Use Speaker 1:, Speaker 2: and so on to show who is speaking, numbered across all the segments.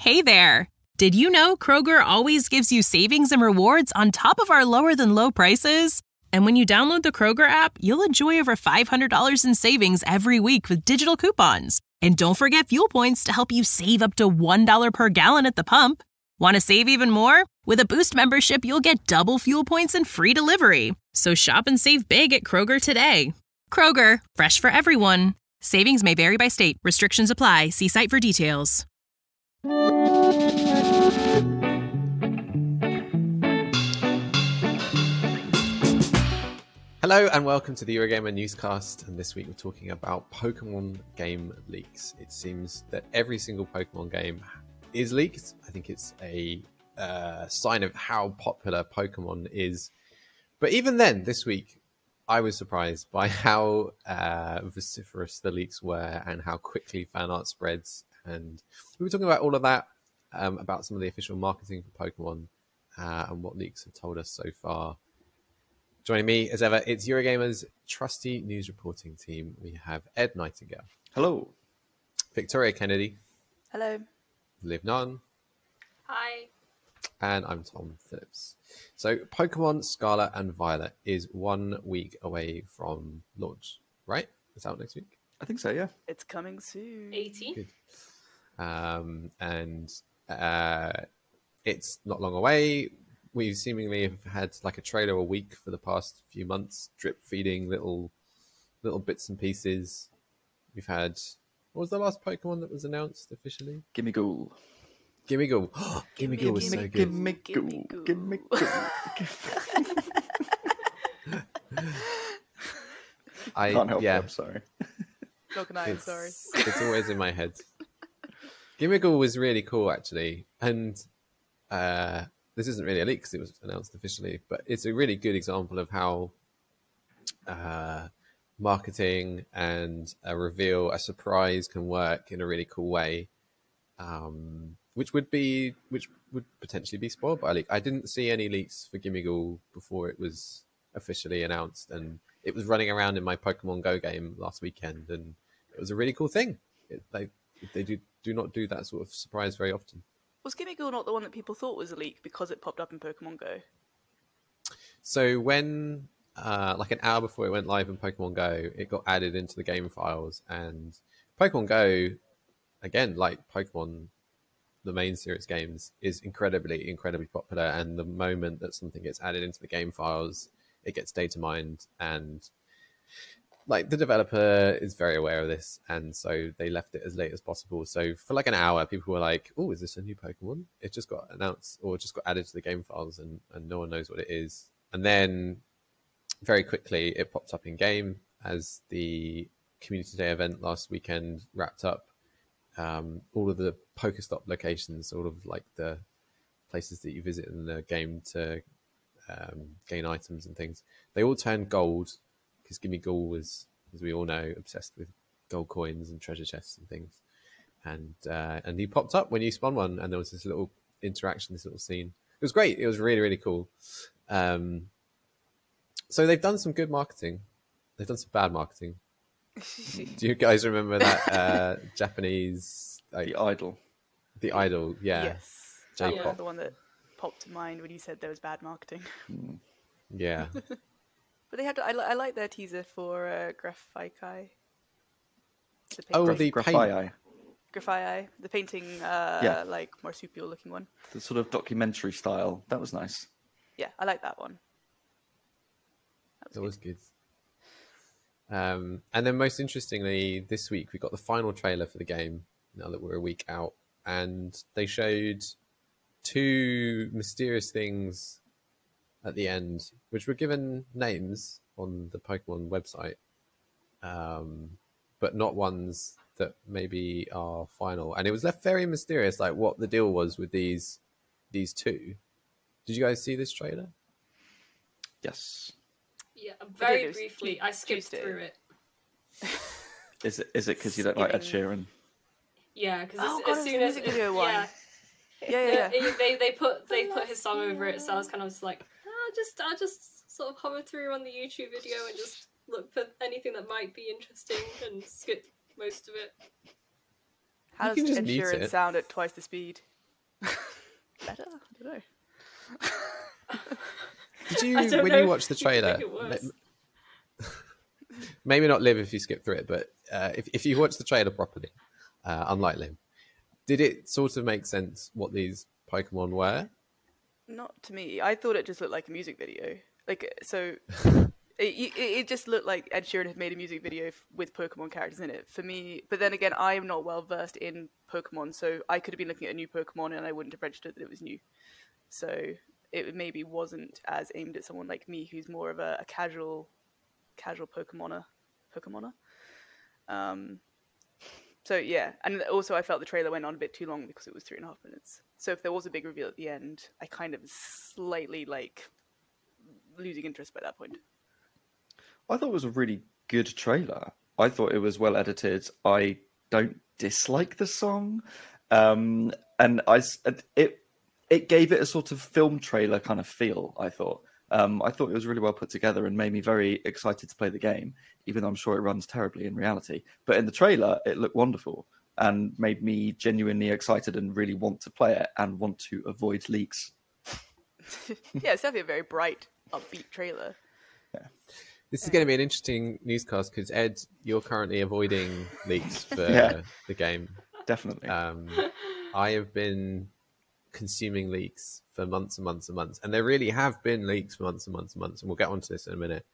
Speaker 1: Hey there! Did you know Kroger always gives you savings and rewards on top of our lower-than-low prices? And when you download the Kroger app, you'll enjoy over $500 in savings every week with digital coupons. And don't forget fuel points to help you save up to $1 per gallon at the pump. Want to save even more? With a Boost membership, you'll get double fuel points and free delivery. So shop and save big at Kroger today. Kroger, fresh for everyone. Savings may vary by state. Restrictions apply. See site for details.
Speaker 2: Hello and welcome to the Eurogamer newscast, and this week we're talking about Pokemon game leaks. It seems that every single Pokemon game is leaked. I think it's a sign of how popular Pokemon is. But even then, this week, I was surprised by how vociferous the leaks were and how quickly fan art spreads. And we were talking about all of that, about some of the official marketing for Pokemon and what leaks have told us so far. Joining me, as ever, it's Eurogamer's trusty news reporting team. We have Ed Nightingale.
Speaker 3: Hello.
Speaker 2: Victoria Kennedy.
Speaker 4: Hello.
Speaker 2: Liv Nunn.
Speaker 5: Hi.
Speaker 2: And I'm Tom Phillips. So Pokemon Scarlet and Violet is 1 week away from launch, right? It's out next week?
Speaker 3: I think so, yeah.
Speaker 4: It's coming soon.
Speaker 5: 18.
Speaker 2: Good. It's not long away. We seemingly have had like a trailer a week for the past few months, drip feeding little bits and pieces. We've had, what was the last Pokemon that was announced officially?
Speaker 3: Gimmighoul.
Speaker 2: Gimmighoul. Gimmighoul was so good.
Speaker 3: Gimmighoul. Gimmighoul.
Speaker 2: I
Speaker 3: can't help it,
Speaker 2: yeah.
Speaker 3: I'm sorry.
Speaker 4: Not gonna, I'm sorry.
Speaker 2: It's always in my head. Gimmighoul was really cool, actually. And this isn't really a leak because it was announced officially, but it's a really good example of how marketing and a reveal, a surprise can work in a really cool way, which would potentially be spoiled by a leak. I didn't see any leaks for Gimmighoul before it was officially announced, and it was running around in my Pokemon Go game last weekend, and it was a really cool thing. They do not do that sort of surprise very often.
Speaker 4: Was Gimmighoul not the one that people thought was a leak because it popped up in Pokemon Go?
Speaker 2: So when, like an hour before it went live in Pokemon Go, it got added into the game files, and Pokemon Go, again, like Pokemon, the main series games, is incredibly, incredibly popular. And the moment that something gets added into the game files, it gets data mined, and like the developer is very aware of this, and so they left it as late as possible. So for like an hour, people were like, "Oh, is this a new Pokemon?" It just got announced or just got added to the game files, and no one knows what it is. And then very quickly, it popped up in game as the Community Day event last weekend wrapped up. All of the Pokestop locations, all of like the places that you visit in the game to gain items and things, they all turned gold. Because Gimmighoul was, as we all know, obsessed with gold coins and treasure chests and things. And he popped up when you spun one, and there was this little interaction, this little scene. It was great. It was really, really cool. So they've done some good marketing. They've done some bad marketing. Do you guys remember that Japanese...
Speaker 3: The Idol.
Speaker 2: The Idol, yeah.
Speaker 4: Yes.
Speaker 2: J-pop.
Speaker 4: That was the one that popped to mind when you said there was bad marketing.
Speaker 2: Yeah.
Speaker 4: But they had to, I like their teaser for Grafaikai.
Speaker 2: The
Speaker 3: Grafaiai.
Speaker 4: Grafaiai. The painting, like marsupial looking one.
Speaker 3: The sort of documentary style. That was nice.
Speaker 4: Yeah, I like that one.
Speaker 2: That was good. And then most interestingly, this week we got the final trailer for the game, now that we're a week out. And they showed 2 mysterious things at the end, which were given names on the Pokemon website, but not ones that maybe are final. And it was left very mysterious, like what the deal was with these 2. Did you guys see this trailer?
Speaker 3: Yes.
Speaker 5: Yeah, very briefly. I skipped
Speaker 4: Tuesday.
Speaker 5: through it.
Speaker 3: Is it because you don't like Ed Sheeran?
Speaker 5: Yeah, because
Speaker 4: God,
Speaker 5: as
Speaker 4: it was
Speaker 5: soon
Speaker 4: the
Speaker 5: as
Speaker 4: music video one. Yeah.
Speaker 5: They put his song over it, so I was kind of just like, I'll just sort of hover through on the YouTube video and just look for anything that might be interesting and skip most of it.
Speaker 4: How
Speaker 2: You
Speaker 4: does
Speaker 2: can just
Speaker 4: Ed
Speaker 2: mute
Speaker 4: Sheeran
Speaker 2: it.
Speaker 4: sound at twice the speed? Better? I don't know.
Speaker 2: Did
Speaker 5: I
Speaker 2: you,
Speaker 5: don't
Speaker 2: when
Speaker 5: know
Speaker 2: you watched the
Speaker 5: if you can
Speaker 2: trailer,
Speaker 5: make it worse.
Speaker 2: maybe not Liv if you skip through it, but if you watch the trailer properly, unlike Liv, did it sort of make sense what these Pokemon were?
Speaker 4: Not to me. I thought it just looked like a music video. Like, so it just looked like Ed Sheeran had made a music video with Pokemon characters in it for me. But then again, I am not well versed in Pokemon, so I could have been looking at a new Pokemon and I wouldn't have registered that it was new. So it maybe wasn't as aimed at someone like me who's more of a casual Pokemoner. So yeah, and also I felt the trailer went on a bit too long because it was 3.5 minutes. So if there was a big reveal at the end, I kind of slightly like losing interest by that point.
Speaker 3: I thought it was a really good trailer. I thought it was well edited. I don't dislike the song, and it gave it a sort of film trailer kind of feel. I thought it was really well put together and made me very excited to play the game, even though I'm sure it runs terribly in reality. But in the trailer, it looked wonderful and made me genuinely excited and really want to play it and want to avoid leaks.
Speaker 4: Yeah, it's definitely a very bright, upbeat trailer.
Speaker 2: This is going to be an interesting newscast because Ed, you're currently avoiding leaks for
Speaker 3: Yeah.
Speaker 2: the game.
Speaker 3: Definitely.
Speaker 2: I have been consuming leaks for months and months and months, and there really have been leaks for months and months and months, and we'll get onto this in a minute.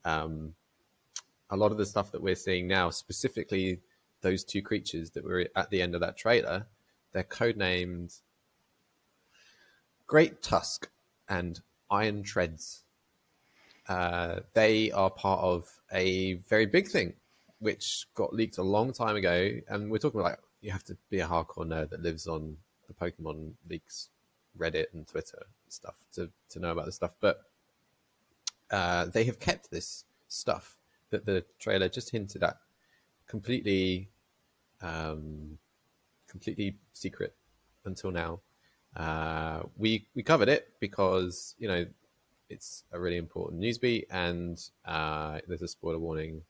Speaker 2: A lot of the stuff that we're seeing now, specifically those two creatures that were at the end of that trailer, they're codenamed Great Tusk and Iron Treads. They are part of a very big thing, which got leaked a long time ago. And we're talking like you have to be a hardcore nerd that lives on the Pokemon leaks Reddit and Twitter and stuff to know about this stuff. But they have kept this stuff that the trailer just hinted at completely secret until now. We covered it because, you know, it's a really important news beat, and there's a spoiler warning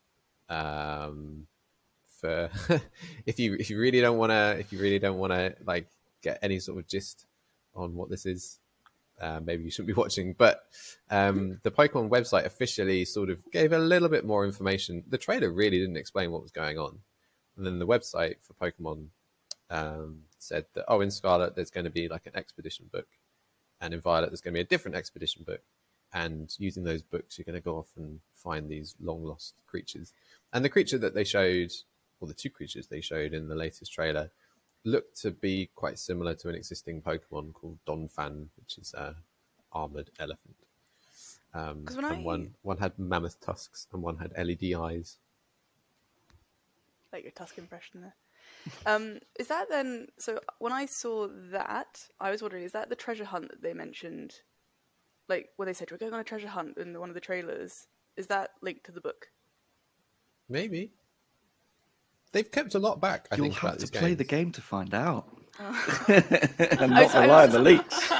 Speaker 2: for if you really don't want to like get any sort of gist on what this is, maybe you shouldn't be watching. But the Pokemon website officially sort of gave a little bit more information. The trailer really didn't explain what was going on, and then the website for Pokemon said that in Scarlet there's going to be like an expedition book, and in Violet there's going to be a different expedition book, and using those books you're going to go off and find these long lost creatures. And the creature that they showed, or the two creatures they showed in the latest trailer, looked to be quite similar to an existing Pokemon called Donphan, which is an armored elephant. And one had mammoth tusks and one had LED eyes.
Speaker 4: Like your Tusk impression there. Is that then? So when I saw that, I was wondering, is that the treasure hunt that they mentioned? Like when they said we're going on a treasure hunt in one of the trailers, is that linked to the book?
Speaker 2: Maybe. They've kept a lot back, I
Speaker 3: You'll
Speaker 2: think, about
Speaker 3: have to
Speaker 2: these
Speaker 3: play
Speaker 2: games.
Speaker 3: the game to find out. And not rely on the leaks.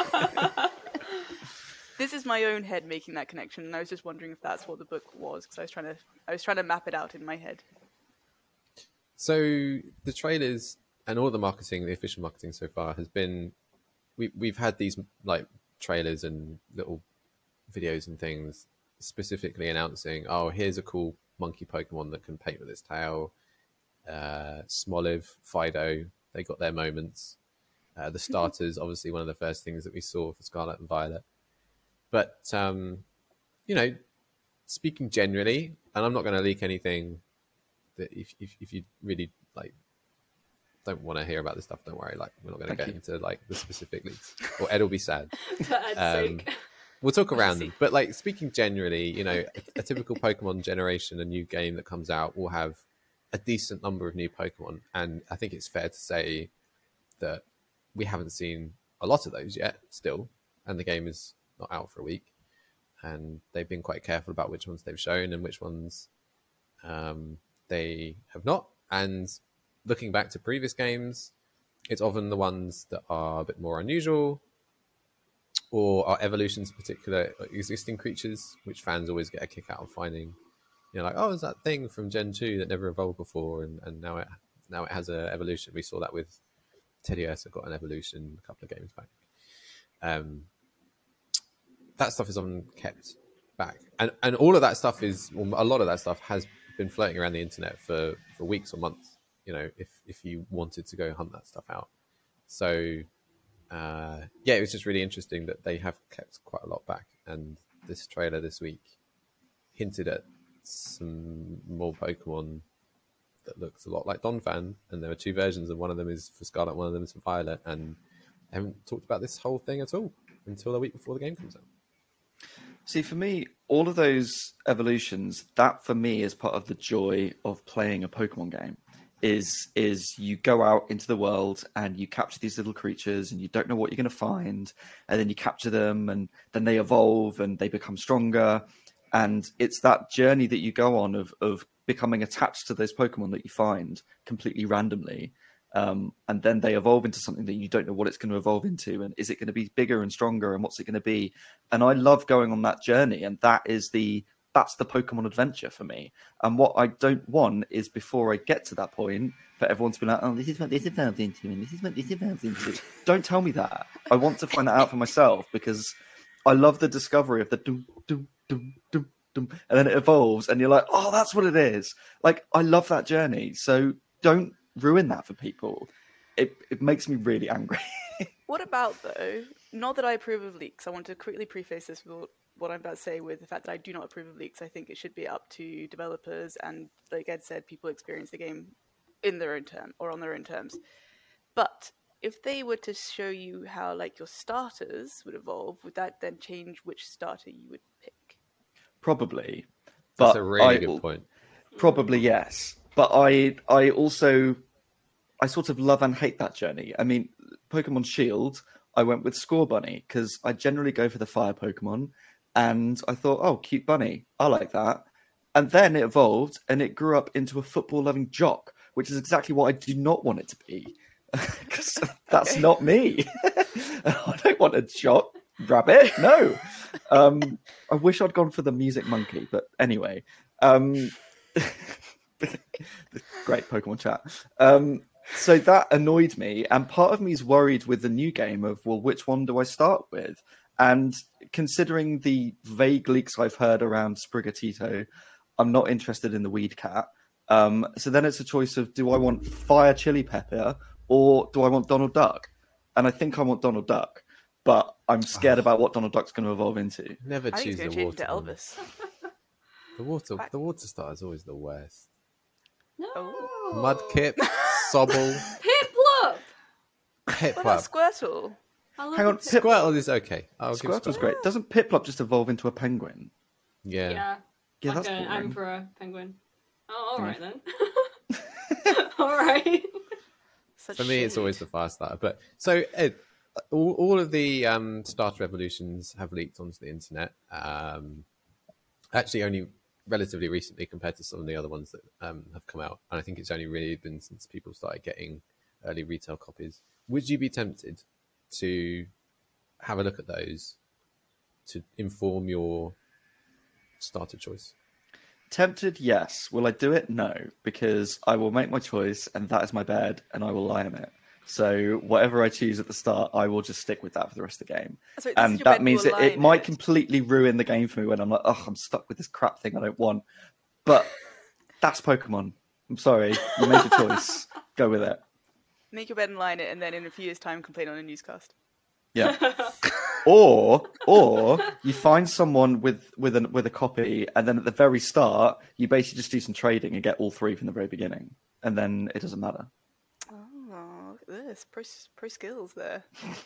Speaker 4: This is my own head making that connection, and I was just wondering if that's what the book was, because I was trying to map it out in my head.
Speaker 2: So the trailers and all the marketing, the official marketing so far has been, we've had these like trailers and little videos and things specifically announcing, here's a cool monkey Pokemon that can paint with its tail. Smoliv, Fido, they got their moments. The starters, obviously one of the first things that we saw for Scarlet and Violet. But, you know, speaking generally, and I'm not going to leak anything, that if you really like don't want to hear about this stuff, don't worry. Like we're not going to get into like the specific leaks, or Ed will be sad.
Speaker 5: For Ed's sake.
Speaker 2: We'll talk around them. But like speaking generally, you know, a typical Pokemon generation, a new game that comes out will have a decent number of new Pokemon, and I think it's fair to say that we haven't seen a lot of those yet still, and the game is not out for a week, and they've been quite careful about which ones they've shown and which ones they have not. And looking back to previous games, it's often the ones that are a bit more unusual or are evolutions of particular existing creatures, which fans always get a kick out of finding. You know, like, there's that thing from Gen 2 that never evolved before, and now it now it has an evolution. We saw that with Teddy Ursa got an evolution a couple of games back. That stuff is often kept back, and all of that stuff is, well, a lot of that stuff has been floating around the internet for weeks or months. You know, if you wanted to go hunt that stuff out. So it was just really interesting that they have kept quite a lot back, and this trailer this week hinted at some more Pokemon that looks a lot like Donphan, and there are 2 versions, and one of them is for Scarlet, one of them is for Violet, and I haven't talked about this whole thing at all until a week before the game comes out.
Speaker 3: See, for me, all of those evolutions, that for me is part of the joy of playing a Pokemon game. Is you go out into the world and you capture these little creatures and you don't know what you're going to find, and then you capture them and then they evolve and they become stronger, and it's that journey that you go on of becoming attached to those Pokemon that you find completely randomly, and then they evolve into something that you don't know what it's going to evolve into, and is it going to be bigger and stronger, and what's it going to be? And I love going on that journey, and that's the Pokemon adventure for me. And what I don't want is, before I get to that point, for everyone to be like, oh, this is what this evolves into, and this is what this evolves into. Don't tell me that. I want to find that out for myself, because I love the discovery of the dum, dum, dum, dum, dum, and then it evolves, and you're like, oh, that's what it is. Like, I love that journey. So don't ruin that for people. It makes me really angry.
Speaker 4: What about, though, not that I approve of leaks, I want to quickly preface this with what I'm about to say with the fact that I do not approve of leaks. I think it should be up to developers and, like Ed said, people experience the game in their own term or on their own terms. But if they were to show you how, like, your starters would evolve, would that then change which starter you would pick?
Speaker 3: Probably.
Speaker 2: That's a really good point.
Speaker 3: Probably, yes. But I sort of love and hate that journey. I mean, Pokemon Shield, I went with Scorbunny because I generally go for the fire Pokemon. And I thought, oh, cute bunny. I like that. And then it evolved and it grew up into a football-loving jock, which is exactly what I do not want it to be. Because that's not me. I don't want a jock rabbit. No. I wish I'd gone for the music monkey. But anyway. Great Pokemon chat. So that annoyed me. And part of me is worried with the new game of, well, which one do I start with? And considering the vague leaks I've heard around Sprigatito, I'm not interested in the Weed Cat. So then it's a choice of, do I want Fire Chili Pepper or do I want Donald Duck? And I think I want Donald Duck, but I'm scared about what Donald Duck's going to evolve into.
Speaker 2: Never choose the water.
Speaker 4: To Elvis.
Speaker 2: The water starter is always the worst.
Speaker 5: No.
Speaker 4: Oh.
Speaker 2: Mudkip, Sobble,
Speaker 5: Piplup!
Speaker 2: Piplup.
Speaker 4: What about Squirtle?
Speaker 3: Hang on,
Speaker 2: Squirtle is okay.
Speaker 3: Squirtle's great. Doesn't Piplup just evolve into a penguin?
Speaker 2: Yeah.
Speaker 5: Yeah,
Speaker 3: Yeah,
Speaker 5: like
Speaker 3: that's
Speaker 5: an
Speaker 3: boring.
Speaker 5: emperor penguin. Oh, all right then. All right.
Speaker 2: For me, it's always the fire starter. But so, Ed, all of the starter evolutions have leaked onto the internet. Actually, only relatively recently compared to some of the other ones that have come out. And I think it's only really been since people started getting early retail copies. Would you be tempted to have a look at those to inform your starter choice?
Speaker 3: Tempted, yes. Will I do it? No, because I will make my choice and that is my bed and I will lie on it. So whatever I choose at the start, I will just stick with that for the rest of the game.
Speaker 4: Sorry,
Speaker 3: And that means that it might completely ruin the game for me when I'm like, oh, I'm stuck with this crap thing I don't want. But that's Pokemon. I'm sorry. You made your choice. Go with it.
Speaker 4: Make your bed and lie in it, and then in a few years' time, complain on a newscast.
Speaker 3: Yeah. Or you find someone with a copy, and then at the very start, you basically just do some trading and get all three from the very beginning, and then it doesn't matter.
Speaker 4: Oh, look at this. Pro skills there.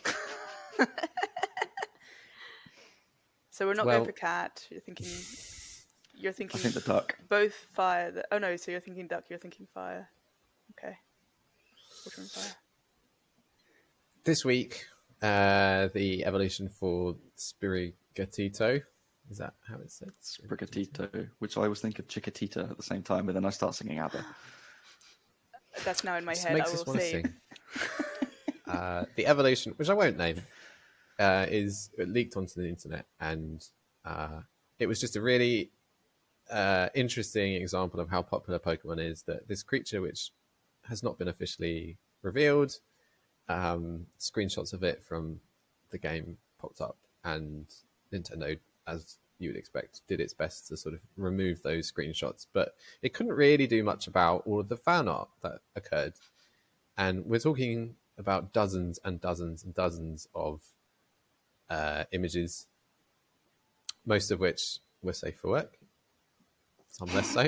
Speaker 4: So we're not going for cat. You're thinking.
Speaker 3: I think the duck.
Speaker 4: Both fire. Oh no! So you're thinking duck. You're thinking fire. Okay. Water and fire.
Speaker 2: This week, the evolution for Sprigatito. Is that how it's said?
Speaker 3: Sprigatito, which I always think of Chiquitita at the same time, but then I start singing ABBA.
Speaker 4: That's now in my
Speaker 2: This
Speaker 4: head.
Speaker 2: makes
Speaker 4: I
Speaker 2: us
Speaker 4: will
Speaker 2: want to
Speaker 4: say.
Speaker 2: sing. The evolution, which I won't name, is leaked onto the internet, and it was just a really interesting example of how popular Pokemon is. That this creature, which has not been officially revealed. Screenshots of it from the game popped up, and Nintendo, as you would expect, did its best to sort of remove those screenshots, but it couldn't really do much about all of the fan art that occurred. And we're talking about dozens and dozens and dozens of images, most of which were safe for work, some less so,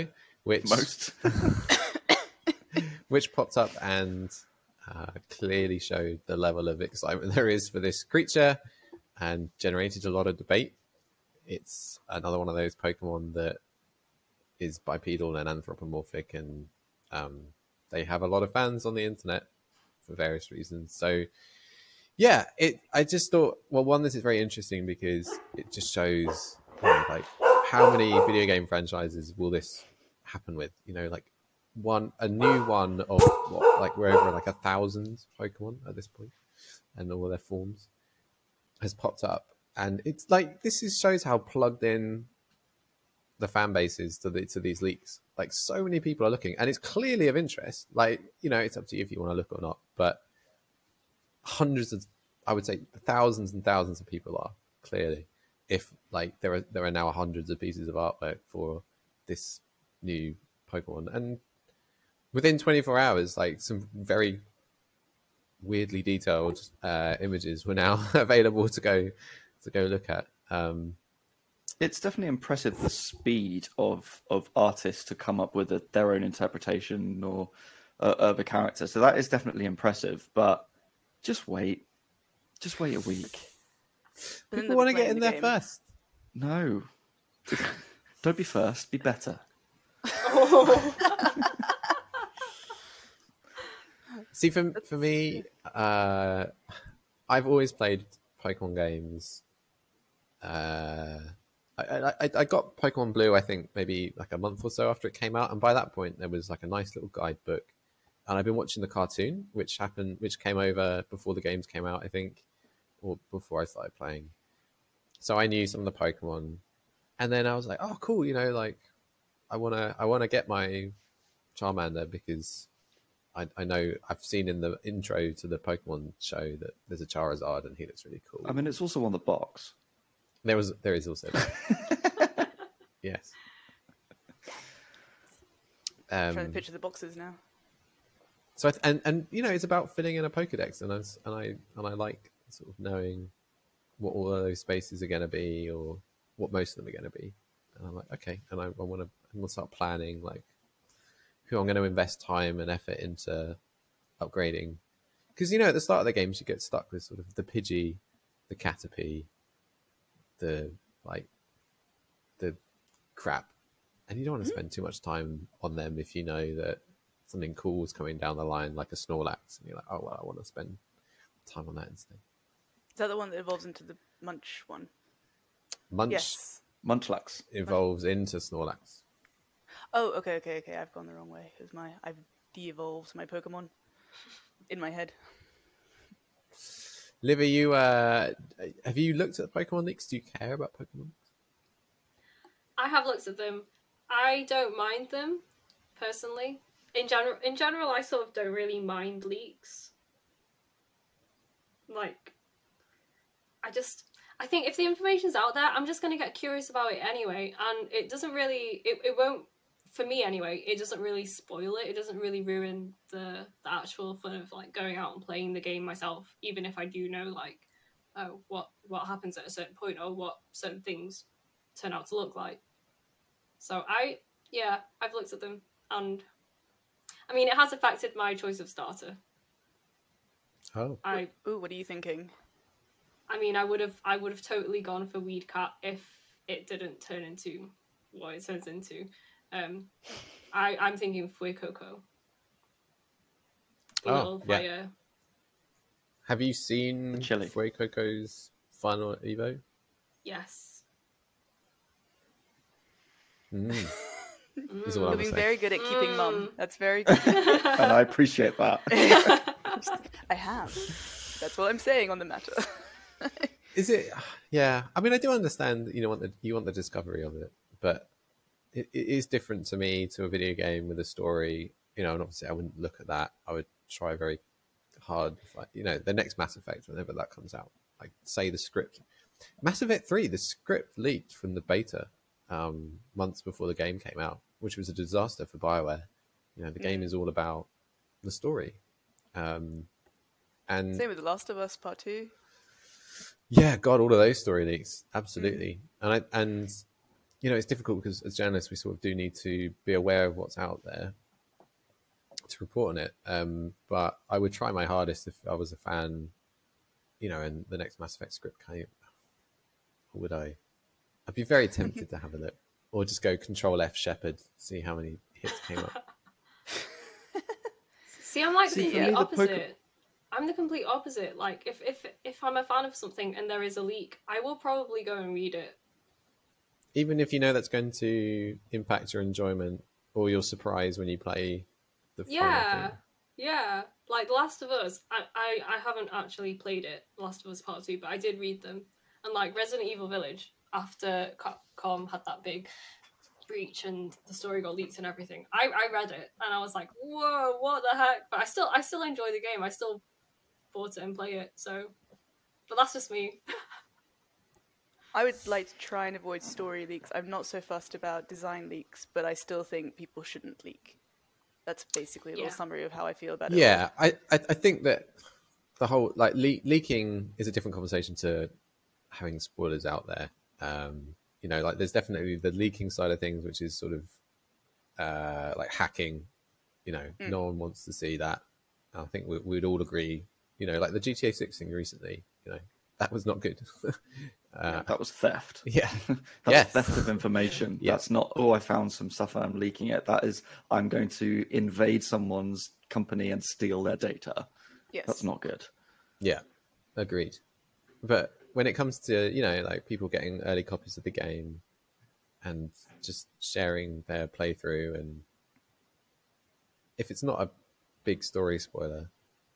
Speaker 2: which popped up and clearly showed the level of excitement there is for this creature and generated a lot of debate. It's another one of those Pokemon that is bipedal and anthropomorphic, and they have a lot of fans on the internet for various reasons. So yeah, I just thought, well, one, this is very interesting because it just shows like how many video game franchises will this happen with, like a new one of what, like we're over like 1,000 Pokemon at this point, and all their forms has popped up. And it's like, shows how plugged in the fan base is to these leaks. Like, so many people are looking, and it's clearly of interest. Like, it's up to you if you want to look or not, but I would say thousands and thousands of people are clearly, if like there are now hundreds of pieces of artwork for this new Pokemon. And within 24 hours, like some very weirdly detailed images were now available to go look at.
Speaker 3: It's definitely impressive, the speed of artists to come up with their own interpretation or of a character. So that is definitely impressive, but just wait a week.
Speaker 2: People want to get in there first.
Speaker 3: No, don't be first, be better.
Speaker 2: See, for me, I've always played Pokemon games. I got Pokemon Blue, I think, maybe like a month or so after it came out, and by that point there was like a nice little guidebook. And I've been watching the cartoon, which came over before the games came out, I think, or before I started playing. So I knew some of the Pokemon, and then I was like, "Oh, cool! Like, I wanna get my Charmander because I know I've seen in the intro to the Pokemon show that there's a Charizard, and he looks really cool."
Speaker 3: I mean, it's also on the box.
Speaker 2: There is also that. Yes.
Speaker 4: I'm trying to picture the boxes now.
Speaker 2: So and it's about filling in a Pokedex, and I like sort of knowing what all of those spaces are going to be, or what most of them are going to be. And I'm like, okay, and I want to start planning like who I'm going to invest time and effort into upgrading, because at the start of the games you get stuck with sort of the Pidgey, the Caterpie, the crap, and you don't want to spend too much time on them if you know that something cool is coming down the line, like a Snorlax, and you're like, oh well, I want to spend time on that instead.
Speaker 4: Is that the one that evolves into the Munch one?
Speaker 2: Yes.
Speaker 3: Munchlax
Speaker 2: evolves into Snorlax.
Speaker 4: Oh, okay. I've gone the wrong way. I've de-evolved my Pokemon in my head.
Speaker 2: Liv, have you looked at Pokemon leaks? Do you care about Pokemon?
Speaker 5: I have looked at them. I don't mind them, personally. In general, I sort of don't really mind leaks. Like, I think if the information's out there, I'm just going to get curious about it anyway. And it doesn't really, it won't, for me anyway, it doesn't really spoil it. It doesn't really ruin the actual fun of like going out and playing the game myself, even if I do know like, oh, what happens at a certain point or what certain things turn out to look like. So I've looked at them, and I mean, it has affected my choice of starter.
Speaker 2: Oh.
Speaker 4: What are you thinking?
Speaker 5: I mean, I would have totally gone for Weed Cat if it didn't turn into what it turns into. I'm thinking Fuecoco.
Speaker 2: Oh, yeah. Have you seen Fuecoco's final Evo?
Speaker 5: Yes.
Speaker 4: You're being very good at keeping mum. That's very good.
Speaker 3: And I appreciate that.
Speaker 4: I have. That's what I'm saying on the matter.
Speaker 2: Is it? Yeah. I mean, I do understand. You want the discovery of it, but it is different to me to a video game with a story and obviously I wouldn't look at that. I would try very hard, the next Mass Effect, whenever that comes out, like say the script. Mass Effect 3, the script leaked from the beta months before the game came out, which was a disaster for BioWare. The game is all about the story. And
Speaker 4: same with The Last of Us Part 2.
Speaker 2: Yeah, God, all of those story leaks, absolutely. And it's difficult because as journalists, we sort of do need to be aware of what's out there to report on it. But I would try my hardest if I was a fan, and the next Mass Effect script came. What would I? I'd be very tempted to have a look, or just go Control F Shepherd, see how many hits came up.
Speaker 5: See, I'm like the opposite. I'm the complete opposite. Like, if I'm a fan of something and there is a leak, I will probably go and read it.
Speaker 2: Even if you know that's going to impact your enjoyment or your surprise when you play the final thing.
Speaker 5: Yeah. Like The Last of Us, I haven't actually played it, Last of Us Part 2, but I did read them. And like Resident Evil Village, after Capcom had that big breach and the story got leaked and everything, I read it and I was like, whoa, what the heck? But I still enjoy the game. I still bought it and play it. So, but that's just me.
Speaker 4: I would like to try and avoid story leaks. I'm not so fussed about design leaks, but I still think people shouldn't leak. That's basically a little summary of how I feel about it.
Speaker 2: Yeah, I think that the whole leaking is a different conversation to having spoilers out there. There's definitely the leaking side of things, which is sort of like hacking. No one wants to see that. I think we'd all agree. Like the GTA 6 thing recently. That was not good.
Speaker 3: That was theft.
Speaker 2: Yeah.
Speaker 3: That's theft of information. Yeah. That's not, I found some stuff and I'm leaking it. That is, I'm going to invade someone's company and steal their data.
Speaker 4: Yes.
Speaker 3: That's not good.
Speaker 2: Yeah, agreed. But when it comes to, like people getting early copies of the game and just sharing their playthrough, and if it's not a big story spoiler,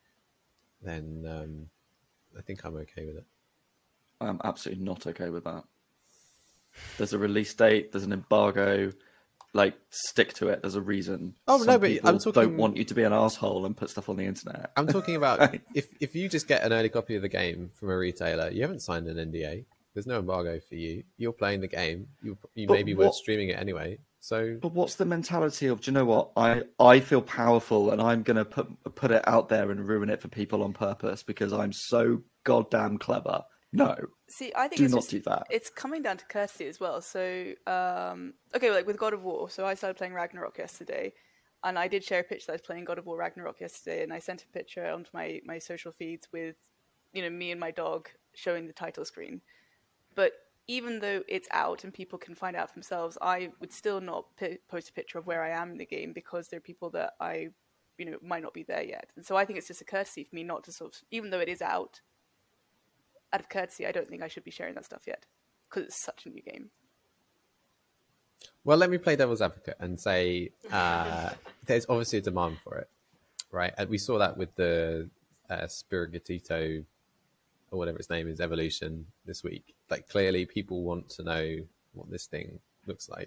Speaker 2: then I think I'm okay with it.
Speaker 3: I'm absolutely not okay with that. There's a release date, there's an embargo, like stick to it. There's a reason.
Speaker 2: Oh, no, but I'm talking...
Speaker 3: don't want you to be an asshole and put stuff on the internet.
Speaker 2: I'm talking about if you just get an early copy of the game from a retailer, you haven't signed an NDA. There's no embargo for you. You're playing the game. You may be worth streaming it anyway. So,
Speaker 3: but what's the mentality of? Do you know what? I feel powerful and I'm gonna put it out there and ruin it for people on purpose because I'm so goddamn clever. No.
Speaker 4: See, I think
Speaker 3: do not do that.
Speaker 4: It's coming down to courtesy as well. So, like with God of War. So I started playing Ragnarok yesterday, and I did share a picture that I was playing God of War Ragnarok yesterday, and I sent a picture onto my social feeds with, me and my dog showing the title screen. But even though it's out and people can find out for themselves, I would still not post a picture of where I am in the game because there are people that I, might not be there yet. And so I think it's just a courtesy for me not to sort of, even though it is out of courtesy, I don't think I should be sharing that stuff yet because it's such a new game.
Speaker 2: Well, let me play devil's advocate and say there's obviously a demand for it, right? And we saw that with the Spirigatito or whatever its name is, Evolution this week. Like clearly people want to know what this thing looks like.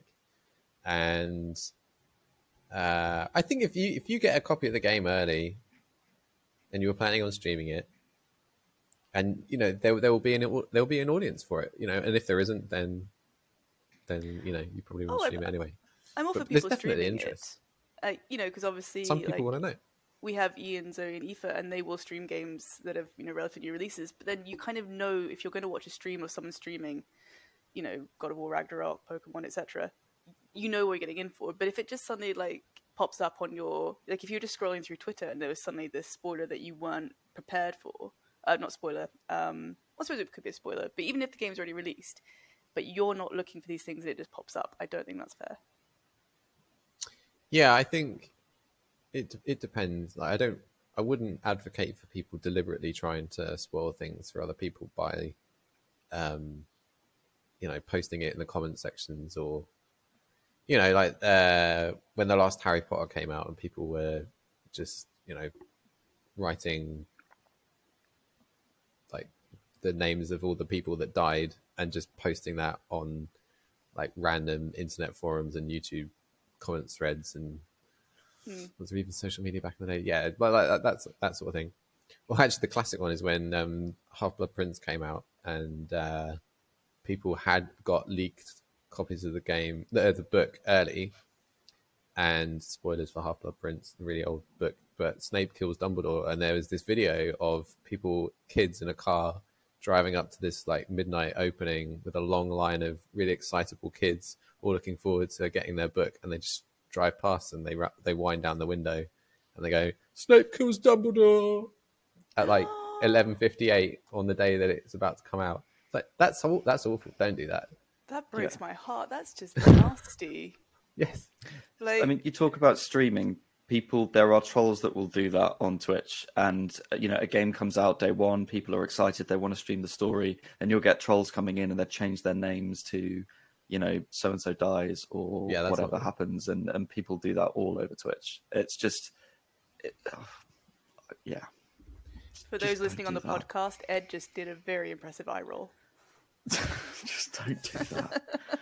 Speaker 2: And I think if you get a copy of the game early and you were planning on streaming it, and there will be an audience for it, and if there isn't, then you probably won't stream it anyway.
Speaker 4: I'm all for people streaming interest. Because obviously
Speaker 2: some people want to know.
Speaker 4: We have Ian, Zoe, and Aoife, and they will stream games that have relatively new releases. But then you kind of know if you're going to watch a stream of someone streaming, God of War, Ragnarok, Pokemon, etc. You know what you're getting in for. But if it just suddenly pops up on your if you're just scrolling through Twitter and there was suddenly this spoiler that you weren't prepared for. Not spoiler. I suppose it could be a spoiler, but even if the game's already released, but you're not looking for these things and it just pops up, I don't think that's fair.
Speaker 2: Yeah, I think it depends. I wouldn't advocate for people deliberately trying to spoil things for other people by, posting it in the comment sections or, when the last Harry Potter came out and people were just, writing the names of all the people that died and just posting that on random internet forums and YouTube comments threads. And Was there even social media back in the day? Yeah, but like that's that sort of thing. Well, actually, the classic one is when Half-Blood Prince came out and people had got leaked copies of the game, the book early, and spoilers for Half-Blood Prince, the really old book. But Snape kills Dumbledore, and there was this video of kids in a car driving up to this like midnight opening with a long line of really excitable kids, all looking forward to getting their book, and they just drive past and they wind down the window, and they go, "Snape kills Dumbledore," at like 11:58 on the day that it's about to come out. It's like that's awful. Don't do that.
Speaker 4: That breaks my heart. That's just nasty.
Speaker 2: Yes.
Speaker 4: Like,
Speaker 3: I mean, you talk about streaming. There are trolls that will do that on Twitch, and a game comes out day one, people are excited, they want to stream the story, and you'll get trolls coming in and they change their names to, so and so dies or whatever happens, and people do that all over Twitch. It's just, yeah.
Speaker 4: For those listening on the podcast, Ed just did a very impressive eye roll.
Speaker 3: Just don't do that.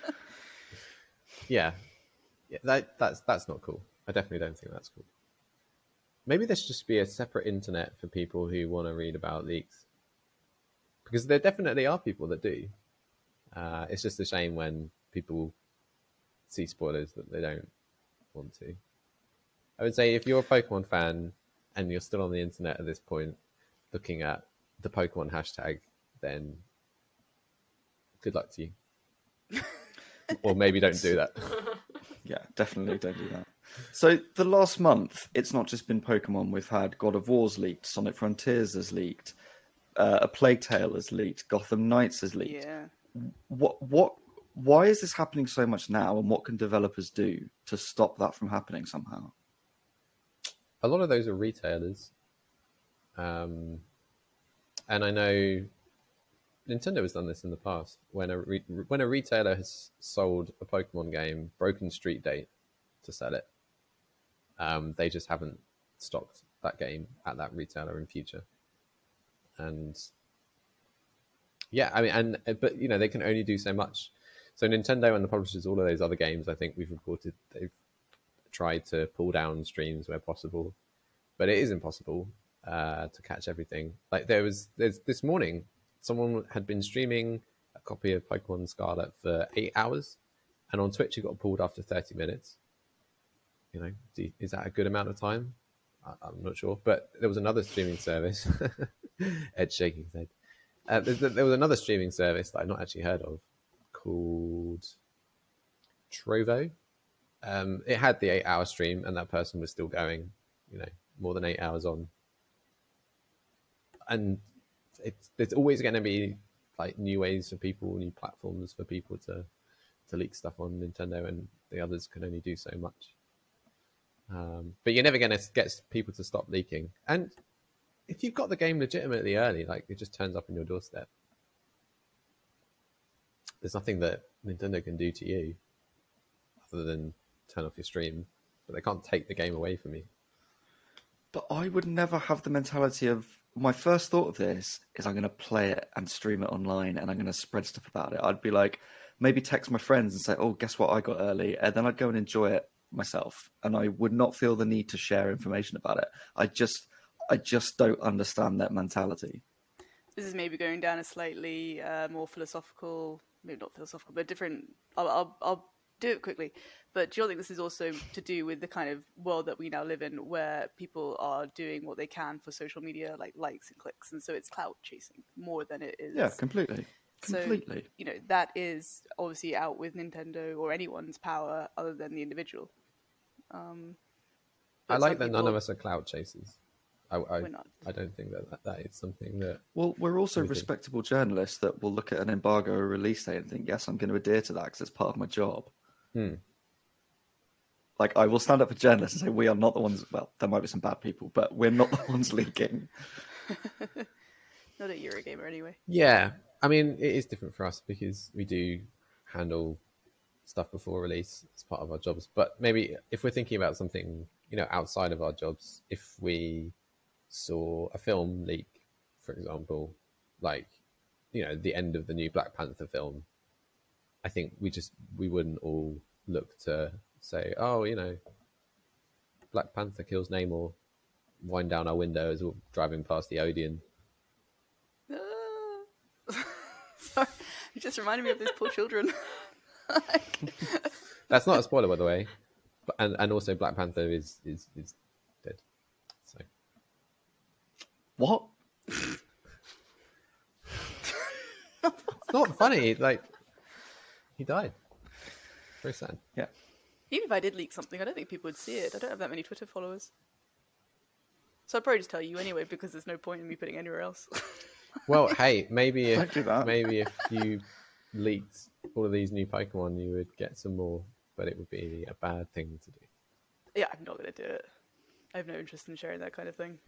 Speaker 2: Yeah, that's not cool. I definitely don't think that's cool. Maybe there should just be a separate internet for people who want to read about leaks, because there definitely are people that do. It's just a shame when people see spoilers that they don't want to. I would say if you're a Pokemon fan and you're still on the internet at this point looking at the Pokemon hashtag, then good luck to you. Or maybe don't do that.
Speaker 3: Yeah, definitely don't do that. So the last month, it's not just been Pokemon. We've had God of War's leaked, Sonic Frontiers has leaked, A Plague Tale has leaked, Gotham Knights has leaked.
Speaker 4: Yeah.
Speaker 3: Why is this happening so much now, and what can developers do to stop that from happening somehow?
Speaker 2: A lot of those are retailers. And I know Nintendo has done this in the past. When a retailer has sold a Pokemon game, broken street date to sell it, they just haven't stocked that game at that retailer in future. And yeah, I mean, but they can only do so much. So Nintendo and the publishers, all of those other games, I think we've reported they've tried to pull down streams where possible, but it is impossible to catch everything. Like there's this morning, someone had been streaming a copy of Pokemon Scarlet for 8 hours, and on Twitch it got pulled after 30 minutes. Is that a good amount of time? I'm not sure. But there was another streaming service. Ed shaking his head. There was another streaming service that I'd not actually heard of called Trovo. It had the 8-hour stream, and that person was still going, more than 8 hours on. And there's always going to be like new ways for people, new platforms for people to leak stuff on. Nintendo and the others can only do so much. But you're never going to get people to stop leaking. And if you've got the game legitimately early, like it just turns up on your doorstep, there's nothing that Nintendo can do to you other than turn off your stream. But they can't take the game away from you.
Speaker 3: But I would never have the mentality of, my first thought of this is I'm going to play it and stream it online and I'm going to spread stuff about it. I'd be like, maybe text my friends and say, oh, guess what, I got early. And then I'd go and enjoy it myself. And I would not feel the need to share information about it. I just don't understand that mentality.
Speaker 4: This is maybe going down a slightly more philosophical, maybe not philosophical, but different. I'll do it quickly. But do you think this is also to do with the kind of world that we now live in, where people are doing what they can for social media, like likes and clicks, and so it's clout chasing more than it is.
Speaker 3: Yeah, completely. Completely.
Speaker 4: So, that is obviously out with Nintendo or anyone's power other than the individual.
Speaker 2: I like that none of us are clout chasers.
Speaker 4: We're not.
Speaker 2: I don't think that is something that...
Speaker 3: Well, we're also respectable journalists that will look at an embargo or release date and think, yes, I'm going to adhere to that because it's part of my job. Like, I will stand up for journalists and say, we are not the ones... Well, there might be some bad people, but we're not the ones leaking.
Speaker 4: Not at Eurogamer, anyway.
Speaker 2: Yeah. I mean, it is different for us because we do handle stuff before release as part of our jobs. But maybe if we're thinking about something, outside of our jobs, if we saw a film leak, for example, like, the end of the new Black Panther film, I think we wouldn't all look to say, oh, Black Panther kills Namor wind down our window as we're driving past the Odeon.
Speaker 4: Sorry, you just reminded me of those poor children.
Speaker 2: That's not a spoiler, by the way. And also Black Panther is dead. So
Speaker 3: What?
Speaker 2: it's not funny. Like, he died. Very sad.
Speaker 3: Yeah.
Speaker 4: Even if I did leak something, I don't think people would see it. I don't have that many Twitter followers. So I'd probably just tell you anyway, because there's no point in me putting it anywhere else.
Speaker 2: Well, hey, maybe
Speaker 3: Don't do that.
Speaker 2: if you leaked all of these new Pokemon, you would get some more, but it would be a bad thing to do.
Speaker 4: Yeah, I'm not going to do it. I have no interest in sharing that kind of thing.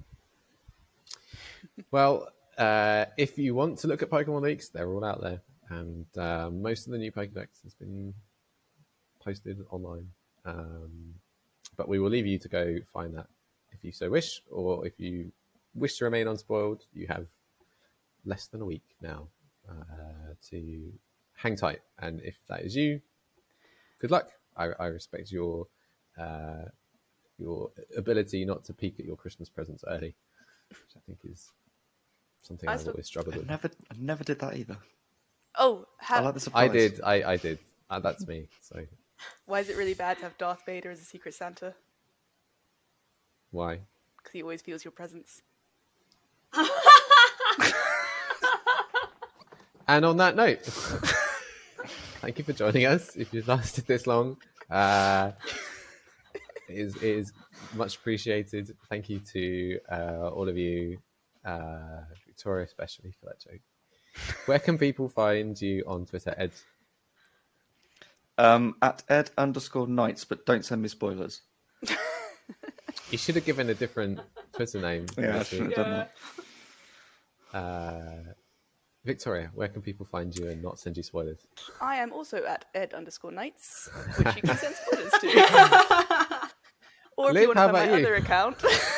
Speaker 2: Well, if you want to look at Pokemon leaks, they're all out there, and most of the new Pokédex has been posted online. But we will leave you to go find that if you so wish, or if you wish to remain unspoiled, you have less than a week now to hang tight. And if that is you, good luck. I respect your ability not to peek at your Christmas presents early, which I think is something I've always struggled with.
Speaker 3: I never did that either.
Speaker 4: Oh,
Speaker 3: I like the surprise.
Speaker 2: I did. I did. That's me. So
Speaker 4: why is it really bad to have Darth Vader as a Secret Santa?
Speaker 2: why?
Speaker 4: Because he always feels your presence.
Speaker 2: And on that note, thank you for joining us. If you've lasted this long, it is much appreciated. Thank you to all of you, Victoria especially, for that joke. Where can people find you on Twitter, Ed?
Speaker 3: At Ed_Knights, but don't send me spoilers.
Speaker 2: You should have given a different Twitter name.
Speaker 3: Yeah, I should have done
Speaker 2: that. Victoria, where can people find you and not send you spoilers?
Speaker 4: I am also at Ed_Knights, which you can send spoilers to. Or if
Speaker 2: Liv,
Speaker 4: you want to
Speaker 2: how
Speaker 4: find my
Speaker 2: about you?
Speaker 4: other account.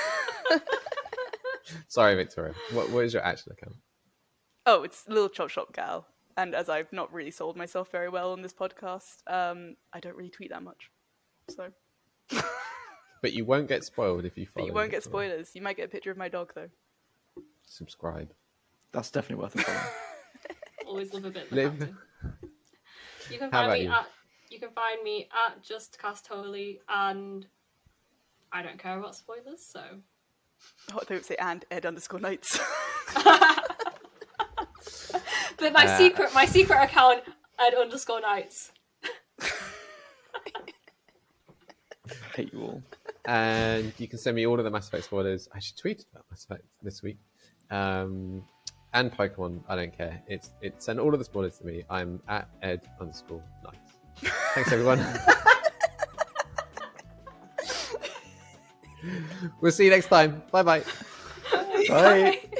Speaker 2: Sorry, Victoria. What is your actual account?
Speaker 4: Oh, it's Little Chop Shop Gal. And as I've not really sold myself very well on this podcast, I don't really tweet that much. So.
Speaker 2: But you won't get spoiled if you follow.
Speaker 4: But you won't get
Speaker 2: Victoria.
Speaker 4: spoilers. You might get a picture of my dog, though.
Speaker 2: Subscribe.
Speaker 3: That's definitely worth a follow.
Speaker 5: Always love a bit of
Speaker 2: Liv,
Speaker 5: acting. You can
Speaker 2: How
Speaker 5: find
Speaker 2: about
Speaker 5: me
Speaker 2: you?
Speaker 5: you can find me at JustCastHoly, and I don't care about spoilers, so
Speaker 4: Oh, they would say and Ed_Knights.
Speaker 5: but my secret account Ed_Knights.
Speaker 3: Hate you all.
Speaker 2: And you can send me all of the Mass Effect spoilers. I should tweet about Mass Effect this week. And Pokemon, I don't care. Send all of the spoilers to me. I'm at Ed_Knights. Thanks, everyone. We'll see you next time. Bye-bye.
Speaker 3: Bye.